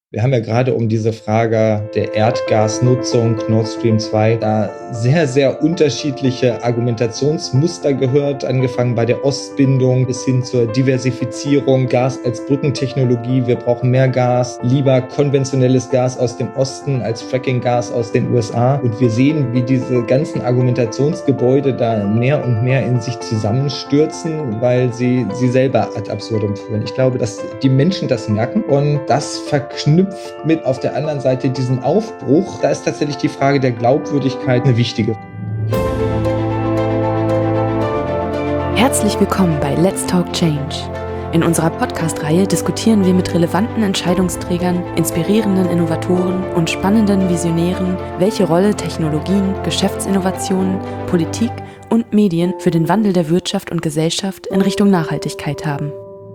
Wir haben ja gerade um diese Frage der Erdgasnutzung Nord Stream 2 da sehr, sehr unterschiedliche Argumentationsmuster gehört, angefangen bei der Ostbindung bis hin zur Diversifizierung, Gas als Brückentechnologie, wir brauchen mehr Gas, lieber konventionelles Gas aus dem Osten als Fracking-Gas aus den USA. Und wir sehen, wie diese ganzen Argumentationsgebäude da mehr und mehr in sich zusammenstürzen, weil sie selber ad absurdum führen. Ich glaube, dass die Menschen das merken und das verknüpft mit auf der anderen Seite diesem Aufbruch. Da ist tatsächlich die Frage der Glaubwürdigkeit eine wichtige. Herzlich willkommen bei Let's Talk Change. In unserer Podcast-Reihe diskutieren wir mit relevanten Entscheidungsträgern, inspirierenden Innovatoren und spannenden Visionären, welche Rolle Technologien, Geschäftsinnovationen, Politik und Medien für den Wandel der Wirtschaft und Gesellschaft in Richtung Nachhaltigkeit haben.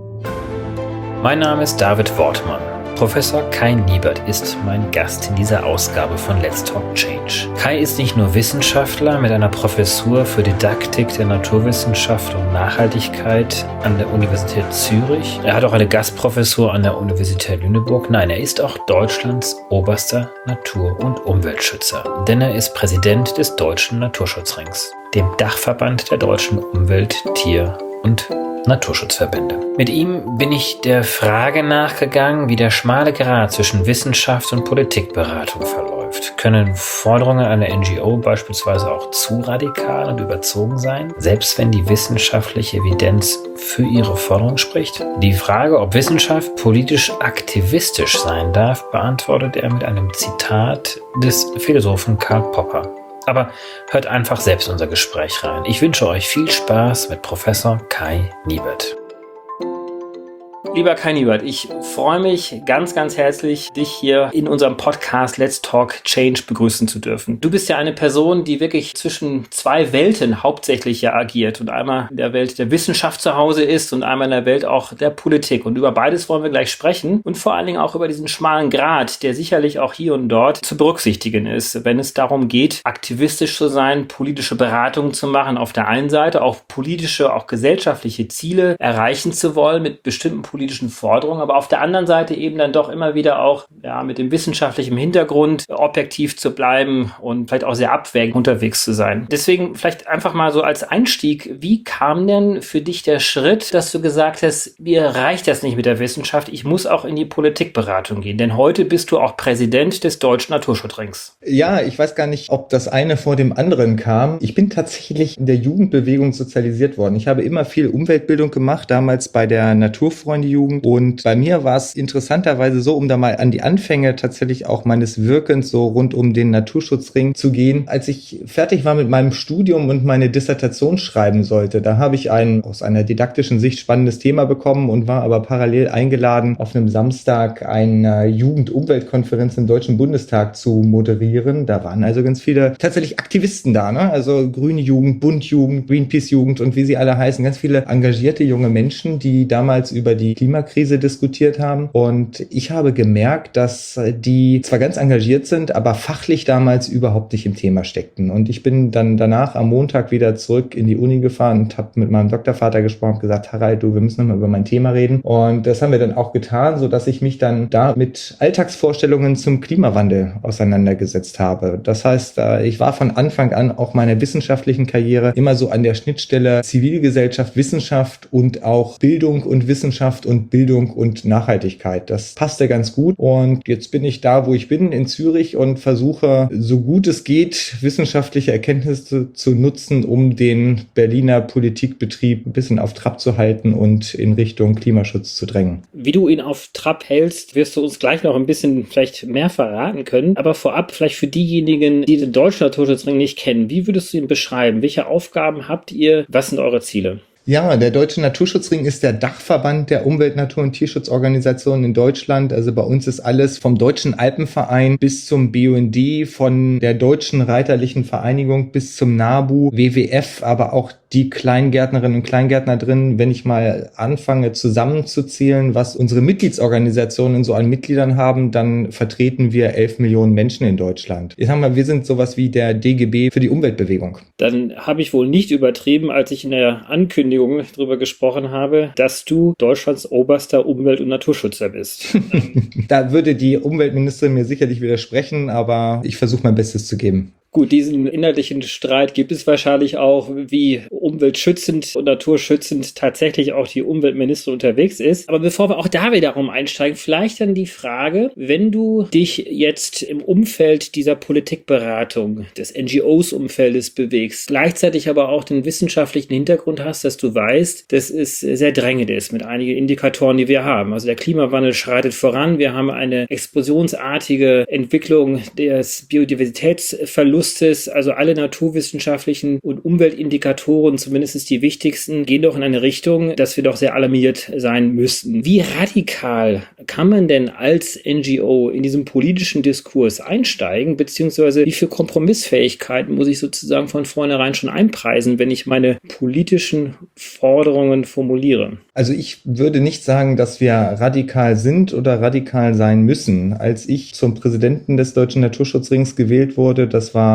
Mein Name ist David Wortmann. Professor Kai Niebert ist mein Gast in dieser Ausgabe von Let's Talk Change. Kai ist nicht nur Wissenschaftler mit einer Professur für Didaktik der Naturwissenschaft und Nachhaltigkeit an der Universität Zürich. Er hat auch eine Gastprofessur an der Universität Lüneburg. Nein, er ist auch Deutschlands oberster Natur- und Umweltschützer, denn er ist Präsident des Deutschen Naturschutzrings, dem Dachverband der deutschen Umwelt-, Tier- und Naturschutzverbände. Mit ihm bin ich der Frage nachgegangen, wie der schmale Grat zwischen Wissenschaft und Politikberatung verläuft. Können Forderungen einer NGO beispielsweise auch zu radikal und überzogen sein, selbst wenn die wissenschaftliche Evidenz für ihre Forderung spricht? Die Frage, ob Wissenschaft politisch aktivistisch sein darf, beantwortet er mit einem Zitat des Philosophen Karl Popper. Aber hört einfach selbst unser Gespräch rein. Ich wünsche euch viel Spaß mit Professor Kai Niebert. Lieber Kai Niebert, ich freue mich ganz, ganz herzlich, dich hier in unserem Podcast Let's Talk Change begrüßen zu dürfen. Du bist ja eine Person, die wirklich zwischen zwei Welten hauptsächlich ja agiert und einmal in der Welt der Wissenschaft zu Hause ist und einmal in der Welt auch der Politik. Und über beides wollen wir gleich sprechen und vor allen Dingen auch über diesen schmalen Grat, der sicherlich auch hier und dort zu berücksichtigen ist, wenn es darum geht, aktivistisch zu sein, politische Beratungen zu machen auf der einen Seite, auch politische, auch gesellschaftliche Ziele erreichen zu wollen mit bestimmten politischen Forderungen, aber auf der anderen Seite eben dann doch immer wieder auch mit dem wissenschaftlichen Hintergrund objektiv zu bleiben und vielleicht auch sehr abwägend unterwegs zu sein. Deswegen vielleicht einfach mal so als Einstieg, wie kam denn für dich der Schritt, dass du gesagt hast, mir reicht das nicht mit der Wissenschaft, ich muss auch in die Politikberatung gehen, denn heute bist du auch Präsident des Deutschen Naturschutzrings. Ja, ich weiß gar nicht, ob das eine vor dem anderen kam. Ich bin tatsächlich in der Jugendbewegung sozialisiert worden. Ich habe immer viel Umweltbildung gemacht, damals bei der Naturfreunde-Jugend. Und bei mir war es interessanterweise so, um da mal an die Anfänge tatsächlich auch meines Wirkens so rund um den Naturschutzring zu gehen. Als ich fertig war mit meinem Studium und meine Dissertation schreiben sollte, da habe ich ein aus einer didaktischen Sicht spannendes Thema bekommen und war aber parallel eingeladen, auf einem Samstag eine Jugend-Umweltkonferenz im Deutschen Bundestag zu moderieren. Da waren also ganz viele tatsächlich Aktivisten da, ne? Also Grüne Jugend, Bund-Jugend, Greenpeace-Jugend und wie sie alle heißen. Ganz viele engagierte junge Menschen, die damals über die Klimakrise diskutiert haben. Und ich habe gemerkt, dass die zwar ganz engagiert sind, aber fachlich damals überhaupt nicht im Thema steckten. Und ich bin dann danach am Montag wieder zurück in die Uni gefahren und habe mit meinem Doktorvater gesprochen und gesagt, Harald, wir müssen nochmal über mein Thema reden. Und das haben wir dann auch getan, sodass ich mich dann da mit Alltagsvorstellungen zum Klimawandel auseinandergesetzt habe. Das heißt, ich war von Anfang an auch meiner wissenschaftlichen Karriere immer so an der Schnittstelle Zivilgesellschaft, Wissenschaft und auch Bildung und Wissenschaft und Bildung und Nachhaltigkeit. Das passte ganz gut und jetzt bin ich da, wo ich bin, in Zürich und versuche, so gut es geht, wissenschaftliche Erkenntnisse zu nutzen, um den Berliner Politikbetrieb ein bisschen auf Trab zu halten und in Richtung Klimaschutz zu drängen. Wie du ihn auf Trab hältst, wirst du uns gleich noch ein bisschen vielleicht mehr verraten können, aber vorab vielleicht für diejenigen, die den Deutschen Naturschutzring nicht kennen, wie würdest du ihn beschreiben? Welche Aufgaben habt ihr? Was sind eure Ziele? Ja, der Deutsche Naturschutzring ist der Dachverband der Umwelt-, Natur- und Tierschutzorganisationen in Deutschland. Also bei uns ist alles vom Deutschen Alpenverein bis zum BUND, von der Deutschen Reiterlichen Vereinigung bis zum NABU, WWF, aber auch die Kleingärtnerinnen und Kleingärtner drin. Wenn ich mal anfange zusammenzuzählen, was unsere Mitgliedsorganisationen so an Mitgliedern haben, dann vertreten wir 11 Millionen Menschen in Deutschland. Ich sag mal, wir sind sowas wie der DGB für die Umweltbewegung. Dann habe ich wohl nicht übertrieben, als ich in der Ankündigung Bundesregierung darüber gesprochen habe, dass du Deutschlands oberster Umwelt- und Naturschützer bist. Da würde die Umweltministerin mir sicherlich widersprechen, aber ich versuche mein Bestes zu geben. Gut, diesen inhaltlichen Streit gibt es wahrscheinlich auch, wie umweltschützend und naturschützend tatsächlich auch die Umweltministerin unterwegs ist. Aber bevor wir auch da wiederum einsteigen, vielleicht dann die Frage, wenn du dich jetzt im Umfeld dieser Politikberatung, des NGOs-Umfeldes bewegst, gleichzeitig aber auch den wissenschaftlichen Hintergrund hast, dass du weißt, dass es sehr drängend ist mit einigen Indikatoren, die wir haben. Also der Klimawandel schreitet voran, wir haben eine explosionsartige Entwicklung des Biodiversitätsverlustes. Also alle naturwissenschaftlichen und Umweltindikatoren, zumindest die wichtigsten, gehen doch in eine Richtung, dass wir doch sehr alarmiert sein müssten. Wie radikal kann man denn als NGO in diesem politischen Diskurs einsteigen, beziehungsweise wie viel Kompromissfähigkeiten muss ich sozusagen von vornherein schon einpreisen, wenn ich meine politischen Forderungen formuliere? Also ich würde nicht sagen, dass wir radikal sind oder radikal sein müssen. Als ich zum Präsidenten des Deutschen Naturschutzrings gewählt wurde, das war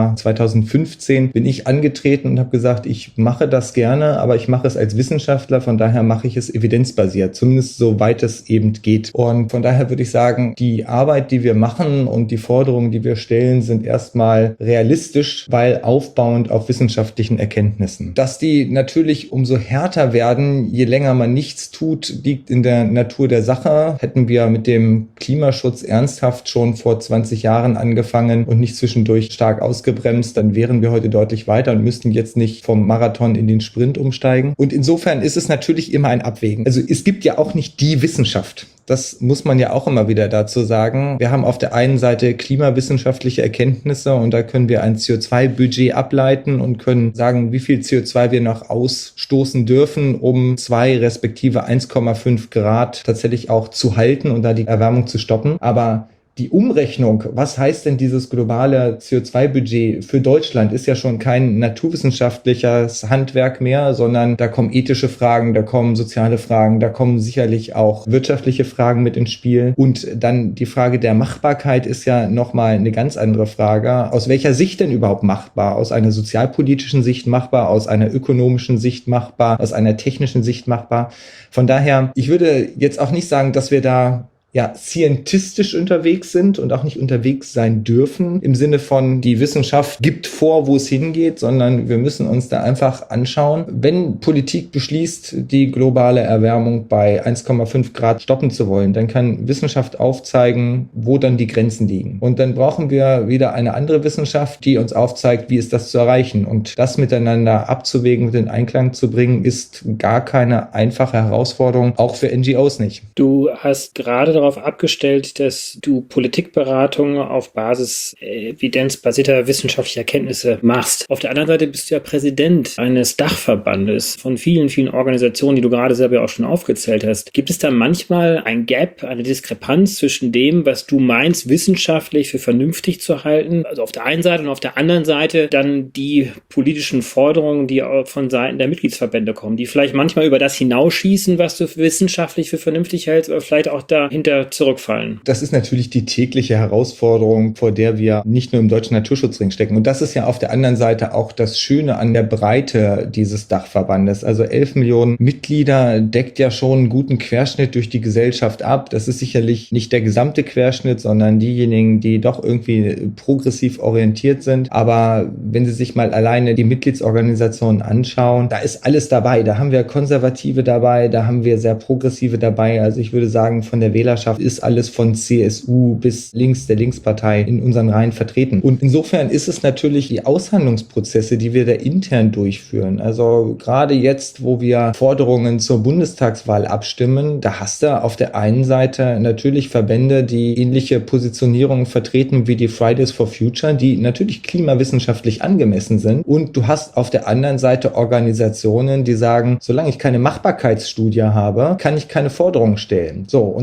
2015, bin ich angetreten und habe gesagt, ich mache das gerne, aber ich mache es als Wissenschaftler, von daher mache ich es evidenzbasiert, zumindest soweit es eben geht. Und von daher würde ich sagen, die Arbeit, die wir machen und die Forderungen, die wir stellen, sind erstmal realistisch, weil aufbauend auf wissenschaftlichen Erkenntnissen. Dass die natürlich umso härter werden, je länger man nichts tut, liegt in der Natur der Sache. Hätten wir mit dem Klimaschutz ernsthaft schon vor 20 Jahren angefangen und nicht zwischendurch stark ausgebremst, dann wären wir heute deutlich weiter und müssten jetzt nicht vom Marathon in den Sprint umsteigen. Und insofern ist es natürlich immer ein Abwägen. Also es gibt ja auch nicht die Wissenschaft. Das muss man ja auch immer wieder dazu sagen. Wir haben auf der einen Seite klimawissenschaftliche Erkenntnisse und da können wir ein CO2-Budget ableiten und können sagen, wie viel CO2 wir noch ausstoßen dürfen, um 2 respektive 1,5 Grad tatsächlich auch zu halten und da die Erwärmung zu stoppen. Aber die Umrechnung, was heißt denn dieses globale CO2-Budget für Deutschland, ist ja schon kein naturwissenschaftliches Handwerk mehr, sondern da kommen ethische Fragen, da kommen soziale Fragen, da kommen sicherlich auch wirtschaftliche Fragen mit ins Spiel. Und dann die Frage der Machbarkeit ist ja nochmal eine ganz andere Frage. Aus welcher Sicht denn überhaupt machbar? Aus einer sozialpolitischen Sicht machbar, aus einer ökonomischen Sicht machbar, aus einer technischen Sicht machbar? Von daher, ich würde jetzt auch nicht sagen, dass wir da scientistisch unterwegs sind und auch nicht unterwegs sein dürfen im Sinne von, die Wissenschaft gibt vor, wo es hingeht, sondern wir müssen uns da einfach anschauen. Wenn Politik beschließt, die globale Erwärmung bei 1,5 Grad stoppen zu wollen, dann kann Wissenschaft aufzeigen, wo dann die Grenzen liegen. Und dann brauchen wir wieder eine andere Wissenschaft, die uns aufzeigt, wie ist das zu erreichen. Und das miteinander abzuwägen und in Einklang zu bringen, ist gar keine einfache Herausforderung, auch für NGOs nicht. Du hast gerade darauf abgestellt, dass du Politikberatung auf Basis evidenzbasierter wissenschaftlicher Erkenntnisse machst. Auf der anderen Seite bist du ja Präsident eines Dachverbandes von vielen, vielen Organisationen, die du gerade selber auch schon aufgezählt hast. Gibt es da manchmal ein Gap, eine Diskrepanz zwischen dem, was du meinst, wissenschaftlich für vernünftig zu halten, also auf der einen Seite, und auf der anderen Seite dann die politischen Forderungen, die auch von Seiten der Mitgliedsverbände kommen, die vielleicht manchmal über das hinausschießen, was du wissenschaftlich für vernünftig hältst, oder vielleicht auch dahinter zurückfallen? Das ist natürlich die tägliche Herausforderung, vor der wir nicht nur im Deutschen Naturschutzring stecken. Und das ist ja auf der anderen Seite auch das Schöne an der Breite dieses Dachverbandes. Also 11 Millionen Mitglieder deckt ja schon einen guten Querschnitt durch die Gesellschaft ab. Das ist sicherlich nicht der gesamte Querschnitt, sondern diejenigen, die doch irgendwie progressiv orientiert sind. Aber wenn Sie sich mal alleine die Mitgliedsorganisationen anschauen, da ist alles dabei. Da haben wir Konservative dabei, da haben wir sehr Progressive dabei. Also ich würde sagen, von der Wählerschaft ist alles von CSU bis links der Linkspartei in unseren Reihen vertreten. Und insofern ist es natürlich die Aushandlungsprozesse, die wir da intern durchführen. Also gerade jetzt, wo wir Forderungen zur Bundestagswahl abstimmen, da hast du auf der einen Seite natürlich Verbände, die ähnliche Positionierungen vertreten wie die Fridays for Future, die natürlich klimawissenschaftlich angemessen sind. Und du hast auf der anderen Seite Organisationen, die sagen, solange ich keine Machbarkeitsstudie habe, kann ich keine Forderungen stellen. So, und ganz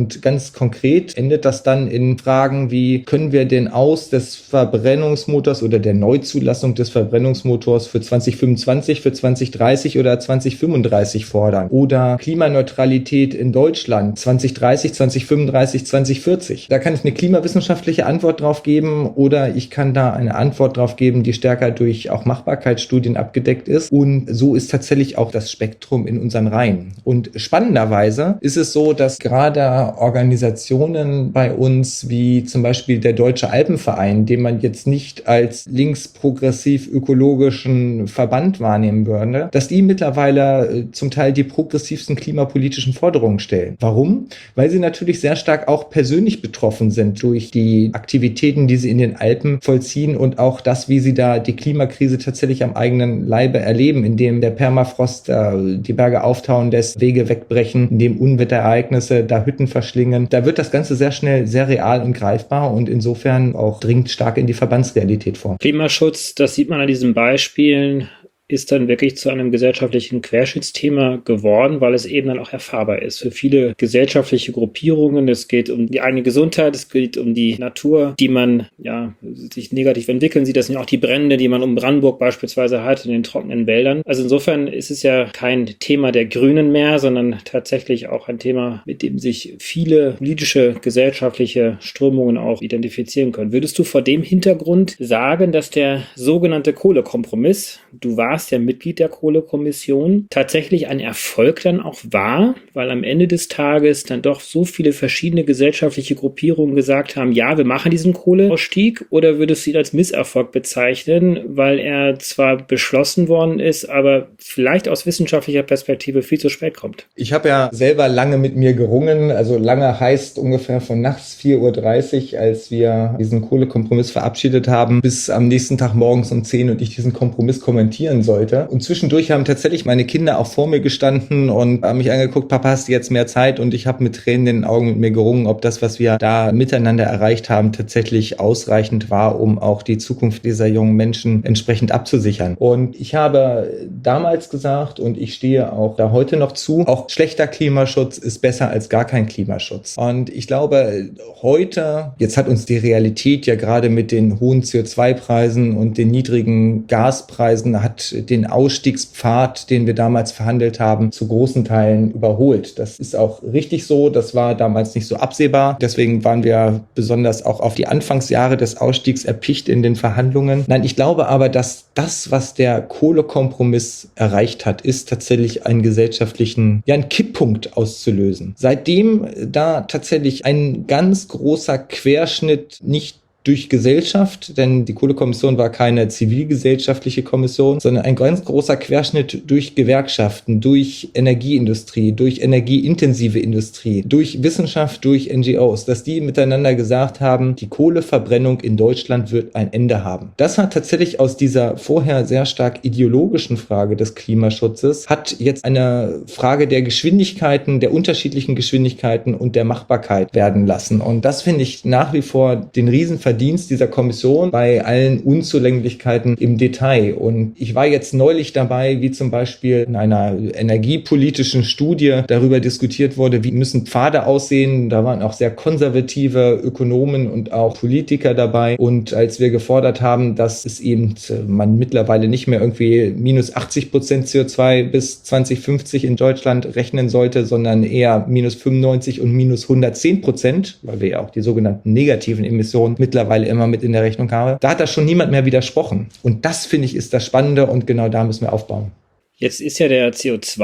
ganz konkret endet das dann in Fragen wie, können wir den Aus des Verbrennungsmotors oder der Neuzulassung des Verbrennungsmotors für 2025, für 2030 oder 2035 fordern? Oder Klimaneutralität in Deutschland 2030, 2035, 2040? Da kann ich eine klimawissenschaftliche Antwort drauf geben oder ich kann da eine Antwort drauf geben, die stärker durch auch Machbarkeitsstudien abgedeckt ist. Und so ist tatsächlich auch das Spektrum in unseren Reihen. Und spannenderweise ist es so, dass gerade Organisationen bei uns wie zum Beispiel der Deutsche Alpenverein, den man jetzt nicht als linksprogressiv ökologischen Verband wahrnehmen würde, dass die mittlerweile zum Teil die progressivsten klimapolitischen Forderungen stellen. Warum? Weil sie natürlich sehr stark auch persönlich betroffen sind durch die Aktivitäten, die sie in den Alpen vollziehen und auch das, wie sie da die Klimakrise tatsächlich am eigenen Leibe erleben, indem der Permafrost die Berge auftauen lässt, Wege wegbrechen, indem Unwetterereignisse da Hütten verschlingen. Da wird das Ganze sehr schnell sehr real und greifbar und insofern auch dringt stark in die Verbandsrealität vor. Klimaschutz, das sieht man an diesen Beispielen, ist dann wirklich zu einem gesellschaftlichen Querschnittsthema geworden, weil es eben dann auch erfahrbar ist für viele gesellschaftliche Gruppierungen. Es geht um die eigene Gesundheit, es geht um die Natur, die man sich negativ entwickeln sieht. Das sind auch die Brände, die man um Brandenburg beispielsweise hat, in den trockenen Wäldern. Also insofern ist es ja kein Thema der Grünen mehr, sondern tatsächlich auch ein Thema, mit dem sich viele politische, gesellschaftliche Strömungen auch identifizieren können. Würdest du vor dem Hintergrund sagen, dass der sogenannte Kohlekompromiss, du warst ja Mitglied der Kohlekommission, tatsächlich ein Erfolg dann auch war, weil am Ende des Tages dann doch so viele verschiedene gesellschaftliche Gruppierungen gesagt haben, ja, wir machen diesen Kohleausstieg, oder würdest du ihn als Misserfolg bezeichnen, weil er zwar beschlossen worden ist, aber vielleicht aus wissenschaftlicher Perspektive viel zu spät kommt? Ich habe ja selber lange mit mir gerungen, also lange heißt ungefähr von nachts 4:30 Uhr, als wir diesen Kohlekompromiss verabschiedet haben, bis am nächsten Tag morgens um 10 und ich diesen Kompromiss kommentieren sollte. Und zwischendurch haben tatsächlich meine Kinder auch vor mir gestanden und haben mich angeguckt, Papa, hast du jetzt mehr Zeit? Und ich habe mit Tränen in den Augen mit mir gerungen, ob das, was wir da miteinander erreicht haben, tatsächlich ausreichend war, um auch die Zukunft dieser jungen Menschen entsprechend abzusichern. Und ich habe damals gesagt, und ich stehe auch da heute noch zu, auch schlechter Klimaschutz ist besser als gar kein Klimaschutz. Und ich glaube, heute, jetzt hat uns die Realität ja gerade mit den hohen CO2-Preisen und den niedrigen Gaspreisen, hat den Ausstiegspfad, den wir damals verhandelt haben, zu großen Teilen überholt. Das ist auch richtig so. Das war damals nicht so absehbar. Deswegen waren wir besonders auch auf die Anfangsjahre des Ausstiegs erpicht in den Verhandlungen. Nein, ich glaube aber, dass das, was der Kohlekompromiss erreicht hat, ist tatsächlich einen gesellschaftlichen, einen Kipppunkt auszulösen. Seitdem da tatsächlich ein ganz großer Querschnitt nicht durch Gesellschaft, denn die Kohlekommission war keine zivilgesellschaftliche Kommission, sondern ein ganz großer Querschnitt durch Gewerkschaften, durch Energieindustrie, durch energieintensive Industrie, durch Wissenschaft, durch NGOs, dass die miteinander gesagt haben, die Kohleverbrennung in Deutschland wird ein Ende haben. Das hat tatsächlich aus dieser vorher sehr stark ideologischen Frage des Klimaschutzes, hat jetzt eine Frage der Geschwindigkeiten, der unterschiedlichen Geschwindigkeiten und der Machbarkeit werden lassen. Und das finde ich nach wie vor den Riesenverdienst dieser Kommission bei allen Unzulänglichkeiten im Detail. Und ich war jetzt neulich dabei, wie zum Beispiel in einer energiepolitischen Studie darüber diskutiert wurde, wie müssen Pfade aussehen. Da waren auch sehr konservative Ökonomen und auch Politiker dabei. Und als wir gefordert haben, dass es eben man mittlerweile nicht mehr irgendwie minus 80% CO2 bis 2050 in Deutschland rechnen sollte, sondern eher minus 95 und minus 110%, weil wir ja auch die sogenannten negativen Emissionen mittlerweile immer mit in der Rechnung haben. Da hat da schon niemand mehr widersprochen. Und das, finde ich, ist das Spannende und genau da müssen wir aufbauen. Jetzt ist ja der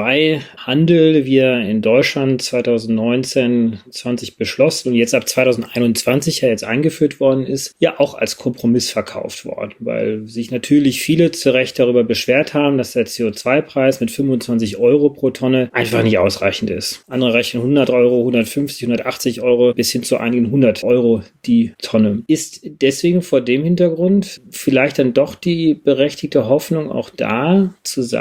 CO2-Handel, wie er in Deutschland 2019/20 beschlossen und jetzt ab 2021 ja jetzt eingeführt worden ist, ja auch als Kompromiss verkauft worden, weil sich natürlich viele zu Recht darüber beschwert haben, dass der CO2-Preis mit 25 Euro pro Tonne einfach nicht ausreichend ist. Andere rechnen 100 Euro, 150, 180 Euro bis hin zu einigen 100 Euro die Tonne. Ist deswegen vor dem Hintergrund vielleicht dann doch die berechtigte Hoffnung auch da zu sagen,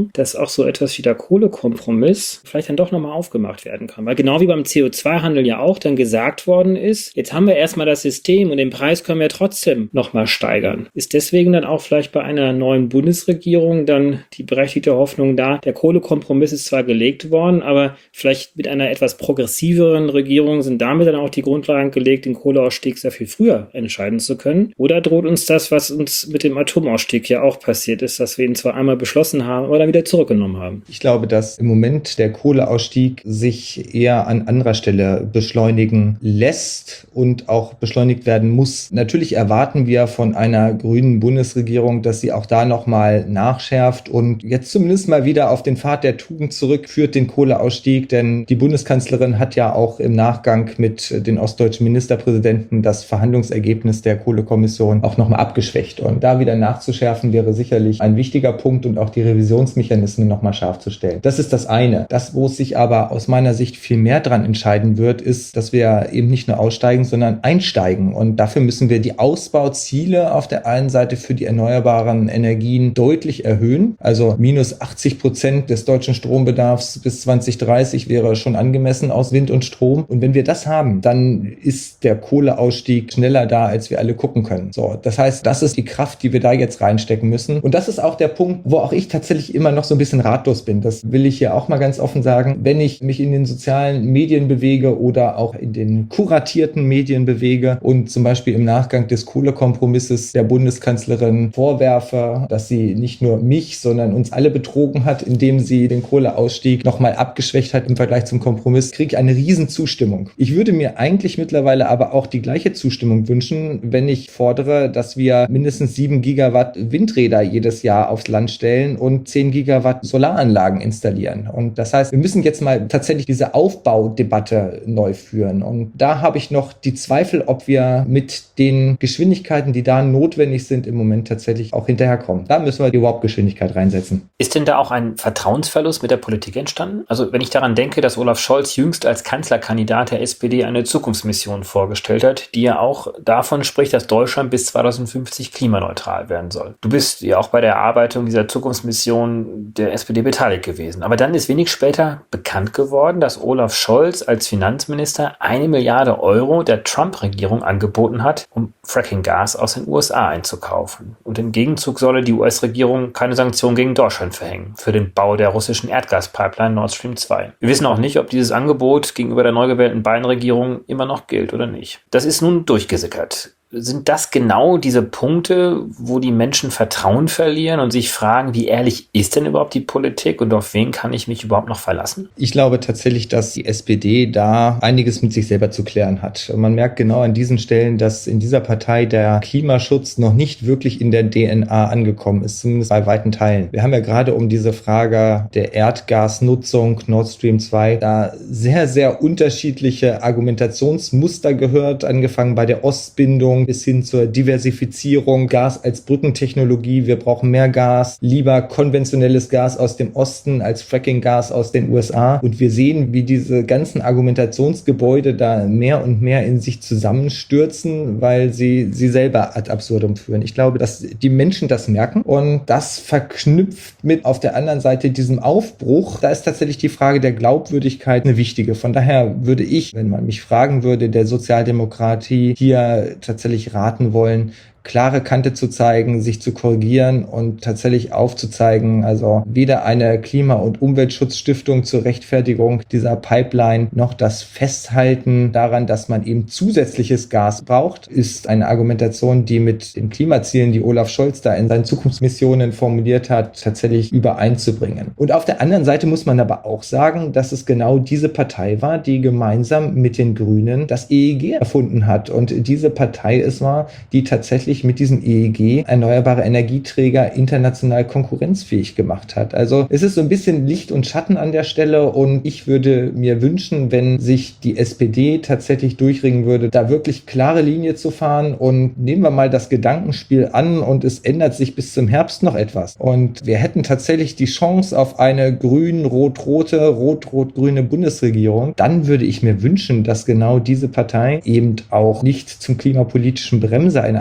Hoffnung, dass auch so etwas wie der Kohlekompromiss vielleicht dann doch nochmal aufgemacht werden kann. Weil genau wie beim CO2-Handel ja auch dann gesagt worden ist, jetzt haben wir erstmal das System und den Preis können wir trotzdem nochmal steigern. Ist deswegen dann auch vielleicht bei einer neuen Bundesregierung dann die berechtigte Hoffnung da, der Kohlekompromiss ist zwar gelegt worden, aber vielleicht mit einer etwas progressiveren Regierung sind damit dann auch die Grundlagen gelegt, den Kohleausstieg sehr viel früher entscheiden zu können? Oder droht uns das, was uns mit dem Atomausstieg ja auch passiert ist, dass wir ihn zwar einmal beschlossen haben, aber dann wieder zurückgenommen haben? Ich glaube, dass im Moment der Kohleausstieg sich eher an anderer Stelle beschleunigen lässt und auch beschleunigt werden muss. Natürlich erwarten wir von einer grünen Bundesregierung, dass sie auch da nochmal nachschärft und jetzt zumindest mal wieder auf den Pfad der Tugend zurückführt, den Kohleausstieg. Denn die Bundeskanzlerin hat ja auch im Nachgang mit den ostdeutschen Ministerpräsidenten das Verhandlungsergebnis der Kohlekommission auch nochmal abgeschwächt. Und da wieder nachzuschärfen wäre sicherlich ein wichtiger Punkt und auch die Revisionsmechanismen nochmal scharf zu stellen. Das ist das eine. Das, wo es sich aber aus meiner Sicht viel mehr dran entscheiden wird, ist, dass wir eben nicht nur aussteigen, sondern einsteigen. Und dafür müssen wir die Ausbauziele auf der einen Seite für die erneuerbaren Energien deutlich erhöhen. Also minus 80% des deutschen Strombedarfs bis 2030 wäre schon angemessen aus Wind und Strom. Und wenn wir das haben, dann ist der Kohleausstieg schneller da, als wir alle gucken können. So, das heißt, das ist die Kraft, die wir da jetzt reinstecken müssen. Und das ist auch der Punkt, wo auch ich tatsächlich immer noch so ein bisschen ratlos bin. Das will ich hier auch mal ganz offen sagen. Wenn ich mich in den sozialen Medien bewege oder auch in den kuratierten Medien bewege und zum Beispiel im Nachgang des Kohlekompromisses der Bundeskanzlerin vorwerfe, dass sie nicht nur mich, sondern uns alle betrogen hat, indem sie den Kohleausstieg nochmal abgeschwächt hat im Vergleich zum Kompromiss, kriege ich eine riesen Zustimmung. Ich würde mir eigentlich mittlerweile aber auch die gleiche Zustimmung wünschen, wenn ich fordere, dass wir mindestens 7 Gigawatt Windräder jedes Jahr aufs Land stellen und 10 Gigawatt Solaranlagen installieren. Und das heißt, wir müssen jetzt mal tatsächlich diese Aufbaudebatte neu führen. Und da habe ich noch die Zweifel, ob wir mit den Geschwindigkeiten, die da notwendig sind, im Moment tatsächlich auch hinterherkommen. Da müssen wir die Warp-Geschwindigkeit reinsetzen. Ist denn da auch ein Vertrauensverlust mit der Politik entstanden? Also wenn ich daran denke, dass Olaf Scholz jüngst als Kanzlerkandidat der SPD eine Zukunftsmission vorgestellt hat, die ja auch davon spricht, dass Deutschland bis 2050 klimaneutral werden soll. Du bist ja auch bei der Erarbeitung dieser Zukunftsmission der SPD beteiligt gewesen. Aber dann ist wenig später bekannt geworden, dass Olaf Scholz als Finanzminister 1 Milliarde Euro der Trump-Regierung angeboten hat, um Fracking-Gas aus den USA einzukaufen. Und im Gegenzug solle die US-Regierung keine Sanktionen gegen Deutschland verhängen für den Bau der russischen Erdgaspipeline Nord Stream 2. Wir wissen auch nicht, ob dieses Angebot gegenüber der neu gewählten Biden-Regierung immer noch gilt oder nicht. Das ist nun durchgesickert. Sind das genau diese Punkte, wo die Menschen Vertrauen verlieren und sich fragen, wie ehrlich ist denn überhaupt die Politik und auf wen kann ich mich überhaupt noch verlassen? Ich glaube tatsächlich, dass die SPD da einiges mit sich selber zu klären hat. Man merkt genau an diesen Stellen, dass in dieser Partei der Klimaschutz noch nicht wirklich in der DNA angekommen ist, zumindest bei weiten Teilen. Wir haben ja gerade um diese Frage der Erdgasnutzung Nord Stream 2 da sehr, sehr unterschiedliche Argumentationsmuster gehört, angefangen bei der Ostbindung bis hin zur Diversifizierung, Gas als Brückentechnologie, wir brauchen mehr Gas, lieber konventionelles Gas aus dem Osten als Fracking-Gas aus den USA. Und wir sehen, wie diese ganzen Argumentationsgebäude da mehr und mehr in sich zusammenstürzen, weil sie selber ad absurdum führen. Ich glaube, dass die Menschen das merken und das verknüpft mit auf der anderen Seite diesem Aufbruch. Da ist tatsächlich die Frage der Glaubwürdigkeit eine wichtige. Von daher würde ich, wenn man mich fragen würde, der Sozialdemokratie hier tatsächlich raten wollen, klare Kante zu zeigen, sich zu korrigieren und tatsächlich aufzuzeigen, also weder eine Klima- und Umweltschutzstiftung zur Rechtfertigung dieser Pipeline noch das Festhalten daran, dass man eben zusätzliches Gas braucht, ist eine Argumentation, die mit den Klimazielen, die Olaf Scholz da in seinen Zukunftsmissionen formuliert hat, tatsächlich übereinzubringen. Und auf der anderen Seite muss man aber auch sagen, dass es genau diese Partei war, die gemeinsam mit den Grünen das EEG erfunden hat und diese Partei es war, die tatsächlich mit diesem EEG erneuerbare Energieträger international konkurrenzfähig gemacht hat. Also es ist so ein bisschen Licht und Schatten an der Stelle und ich würde mir wünschen, wenn sich die SPD tatsächlich durchringen würde, da wirklich klare Linie zu fahren und nehmen wir mal das Gedankenspiel an und es ändert sich bis zum Herbst noch etwas. Und wir hätten tatsächlich die Chance auf eine grün-rot-rote, rot-rot-grüne Bundesregierung. Dann würde ich mir wünschen, dass genau diese Partei eben auch nicht zum klimapolitischen Bremser in einer Koalition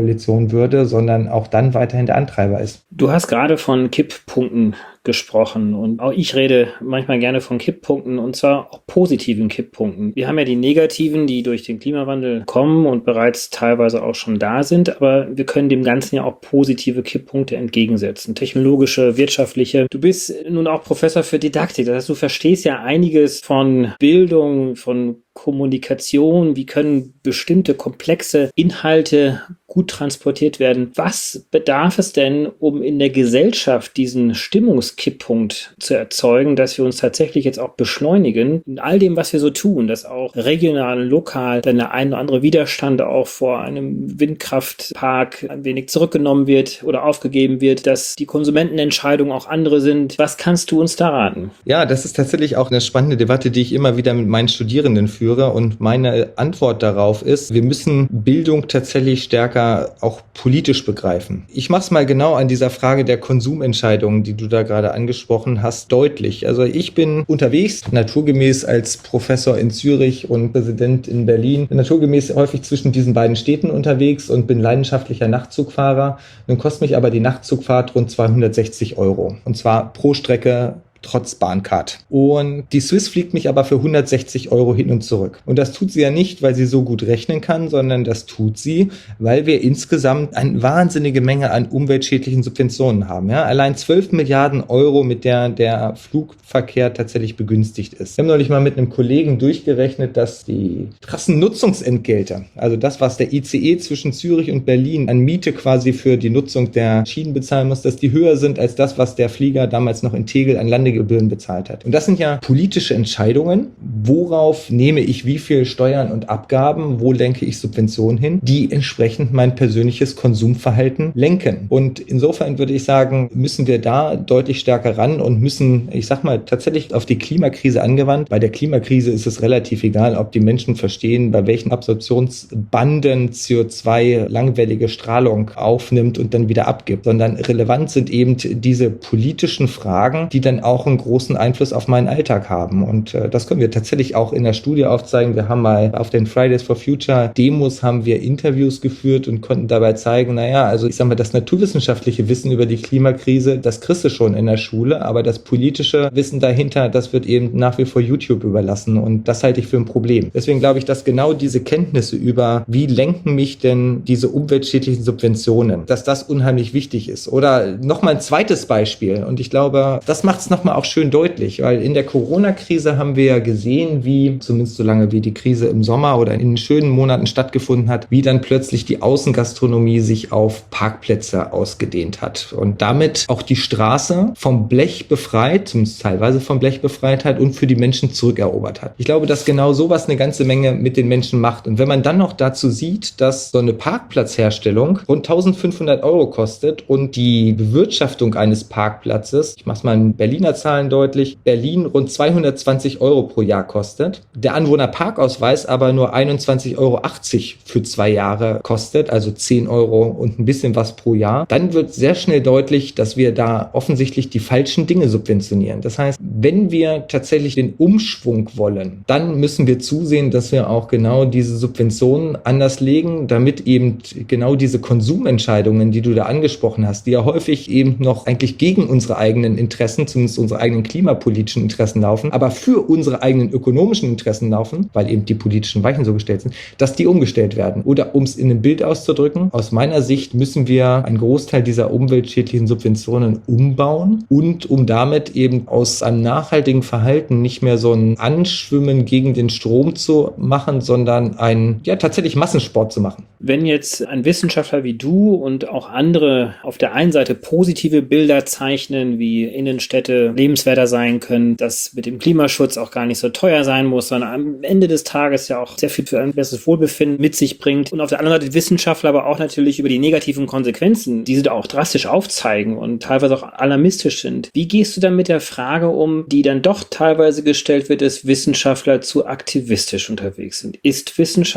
Koalition würde, sondern auch dann weiterhin der Antreiber ist. Du hast gerade von Kipppunkten gesprochen und auch ich rede manchmal gerne von Kipppunkten und zwar auch positiven Kipppunkten. Wir haben ja die negativen, die durch den Klimawandel kommen und bereits teilweise auch schon da sind, aber wir können dem Ganzen ja auch positive Kipppunkte entgegensetzen. Technologische, wirtschaftliche. Du bist nun auch Professor für Didaktik, das heißt, du verstehst ja einiges von Bildung, von Kommunikation, wie können bestimmte komplexe Inhalte gut transportiert werden. Was bedarf es denn, um in der Gesellschaft diesen Stimmungskipppunkt zu erzeugen, dass wir uns tatsächlich jetzt auch beschleunigen in all dem, was wir so tun, dass auch regional, lokal dann der ein oder andere Widerstand auch vor einem Windkraftpark ein wenig zurückgenommen wird oder aufgegeben wird, dass die Konsumentenentscheidungen auch andere sind. Was kannst du uns da raten? Ja, das ist tatsächlich auch eine spannende Debatte, die ich immer wieder mit meinen Studierenden führe. Und meine Antwort darauf ist, wir müssen Bildung tatsächlich stärker auch politisch begreifen. Ich mache es mal genau an dieser Frage der Konsumentscheidungen, die du da gerade angesprochen hast, deutlich. Also ich bin unterwegs, naturgemäß als Professor in Zürich und Präsident in Berlin, bin naturgemäß häufig zwischen diesen beiden Städten unterwegs und bin leidenschaftlicher Nachtzugfahrer. Nun kostet mich aber die Nachtzugfahrt rund 260 €. Und zwar pro Strecke trotz Bahncard. Und die Swiss fliegt mich aber für 160 € hin und zurück. Und das tut sie ja nicht, weil sie so gut rechnen kann, sondern das tut sie, weil wir insgesamt eine wahnsinnige Menge an umweltschädlichen Subventionen haben. Ja? Allein 12 Milliarden €, mit der Flugverkehr tatsächlich begünstigt ist. Wir haben neulich mal mit einem Kollegen durchgerechnet, dass die Trassennutzungsentgelte, also das, was der ICE zwischen Zürich und Berlin an Miete quasi für die Nutzung der Schienen bezahlen muss, dass die höher sind als das, was der Flieger damals noch in Tegel an Landegebühren bezahlt hat. Und das sind ja politische Entscheidungen. Worauf nehme ich wie viel Steuern und Abgaben? Wo lenke ich Subventionen hin? Die entsprechend mein persönliches Konsumverhalten lenken. Und insofern würde ich sagen, müssen wir da deutlich stärker ran und müssen, ich sag mal, tatsächlich auf die Klimakrise angewandt. Bei der Klimakrise ist es relativ egal, ob die Menschen verstehen, bei welchen Absorptionsbanden CO2 langwellige Strahlung aufnimmt und dann wieder abgibt, sondern relevant sind eben diese politischen Fragen, die dann auch einen großen Einfluss auf meinen Alltag haben. Und das können wir tatsächlich auch in der Studie aufzeigen. Wir haben mal auf den Fridays for Future Demos haben wir Interviews geführt und konnten dabei zeigen, also ich sag mal, das naturwissenschaftliche Wissen über die Klimakrise, das kriegst du schon in der Schule, aber das politische Wissen dahinter, das wird eben nach wie vor YouTube überlassen und das halte ich für ein Problem. Deswegen glaube ich, dass genau diese Kenntnisse über, wie lenken mich denn diese umweltschädlichen Subventionen, dass das unheimlich wichtig ist. Oder nochmal ein zweites Beispiel und ich glaube, das macht es nochmal auch schön deutlich, weil in der Corona-Krise haben wir ja gesehen, wie, zumindest so lange wie die Krise im Sommer oder in den schönen Monaten stattgefunden hat, wie dann plötzlich die Außengastronomie sich auf Parkplätze ausgedehnt hat und damit auch die Straße vom Blech befreit, zumindest teilweise vom Blech befreit hat und für die Menschen zurückerobert hat. Ich glaube, dass genau sowas eine ganze Menge mit den Menschen macht. Und wenn man dann noch dazu sieht, dass so eine Parkplatzherstellung rund 1.500 € kostet und die Bewirtschaftung eines Parkplatzes, ich mache es mal in Berliner Zahlen deutlich, Berlin rund 220 € pro Jahr kostet, der Anwohnerparkausweis aber nur 21,80 € für 2 Jahre kostet, also 10 € und ein bisschen was pro Jahr, dann wird sehr schnell deutlich, dass wir da offensichtlich die falschen Dinge subventionieren. Das heißt, wenn wir tatsächlich den Umschwung wollen, dann müssen wir zusehen, dass wir auch genau diese Subventionen anders legen, damit eben genau diese Konsumentscheidungen, die du da angesprochen hast, die ja häufig eben noch eigentlich gegen unsere eigenen Interessen, zumindest unsere eigenen klimapolitischen Interessen laufen, aber für unsere eigenen ökonomischen Interessen laufen, weil eben die politischen Weichen so gestellt sind, dass die umgestellt werden. Oder um es in einem Bild auszudrücken, aus meiner Sicht müssen wir einen Großteil dieser umweltschädlichen Subventionen umbauen und um damit eben aus einem nachhaltigen Verhalten nicht mehr so ein Anschwimmen gegen den Strom zu machen, sondern einen tatsächlich Massensport zu machen. Wenn jetzt ein Wissenschaftler wie du und auch andere auf der einen Seite positive Bilder zeichnen, wie Innenstädte lebenswerter sein können, dass mit dem Klimaschutz auch gar nicht so teuer sein muss, sondern am Ende des Tages ja auch sehr viel für ein besseres Wohlbefinden mit sich bringt. Und auf der anderen Seite Wissenschaftler aber auch natürlich über die negativen Konsequenzen, die sie da auch drastisch aufzeigen und teilweise auch alarmistisch sind. Wie gehst du dann mit der Frage um, die dann doch teilweise gestellt wird, dass Wissenschaftler zu aktivistisch unterwegs sind? Ist Wissenschaft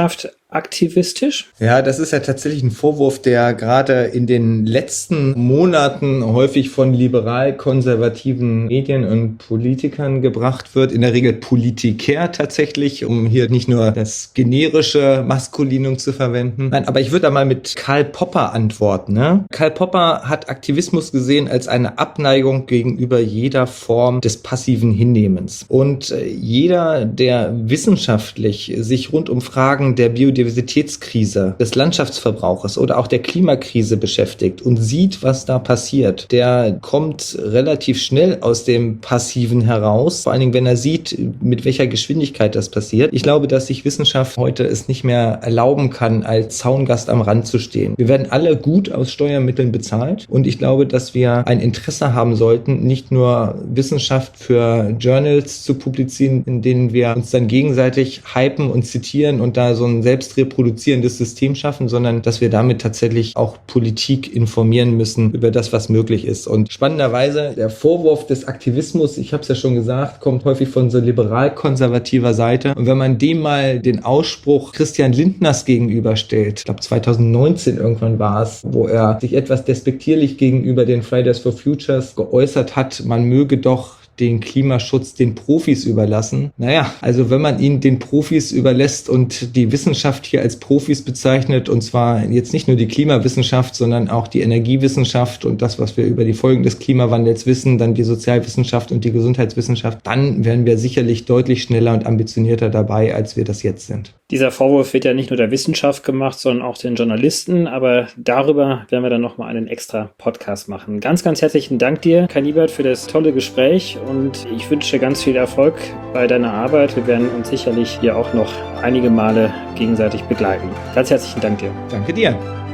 aktivistisch? Ja, das ist ja tatsächlich ein Vorwurf, der gerade in den letzten Monaten häufig von liberal-konservativen Medien und Politikern gebracht wird. In der Regel Politiker tatsächlich, um hier nicht nur das generische Maskulinum zu verwenden. Nein, aber ich würde da mal mit Karl Popper antworten. Ne? Karl Popper hat Aktivismus gesehen als eine Abneigung gegenüber jeder Form des passiven Hinnehmens. Und jeder, der wissenschaftlich sich rund um Fragen der Biodiversitätskrise, des Landschaftsverbrauches oder auch der Klimakrise beschäftigt und sieht, was da passiert, der kommt relativ schnell aus dem Passiven heraus, vor allen Dingen, wenn er sieht, mit welcher Geschwindigkeit das passiert. Ich glaube, dass sich Wissenschaft heute es nicht mehr erlauben kann, als Zaungast am Rand zu stehen. Wir werden alle gut aus Steuermitteln bezahlt und ich glaube, dass wir ein Interesse haben sollten, nicht nur Wissenschaft für Journals zu publizieren, in denen wir uns dann gegenseitig hypen und zitieren und da so ein selbst reproduzierendes System schaffen, sondern dass wir damit tatsächlich auch Politik informieren müssen über das, was möglich ist. Und spannenderweise, der Vorwurf des Aktivismus, ich habe es ja schon gesagt, kommt häufig von so liberal-konservativer Seite. Und wenn man dem mal den Ausspruch Christian Lindners gegenüberstellt, ich glaube 2019 irgendwann war es, wo er sich etwas despektierlich gegenüber den Fridays for Futures geäußert hat, man möge doch den Klimaschutz den Profis überlassen. Naja, also wenn man ihn den Profis überlässt und die Wissenschaft hier als Profis bezeichnet, und zwar jetzt nicht nur die Klimawissenschaft, sondern auch die Energiewissenschaft und das, was wir über die Folgen des Klimawandels wissen, dann die Sozialwissenschaft und die Gesundheitswissenschaft, dann werden wir sicherlich deutlich schneller und ambitionierter dabei, als wir das jetzt sind. Dieser Vorwurf wird ja nicht nur der Wissenschaft gemacht, sondern auch den Journalisten, aber darüber werden wir dann nochmal einen extra Podcast machen. Ganz, ganz herzlichen Dank dir, Kai Niebert, für das tolle Gespräch und ich wünsche dir ganz viel Erfolg bei deiner Arbeit. Wir werden uns sicherlich hier auch noch einige Male gegenseitig begleiten. Ganz herzlichen Dank dir. Danke dir.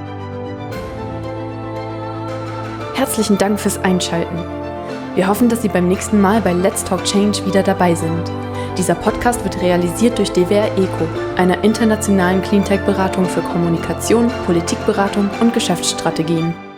Herzlichen Dank fürs Einschalten. Wir hoffen, dass Sie beim nächsten Mal bei Let's Talk Change wieder dabei sind. Dieser Podcast wird realisiert durch DWR ECO, einer internationalen Cleantech-Beratung für Kommunikation, Politikberatung und Geschäftsstrategien.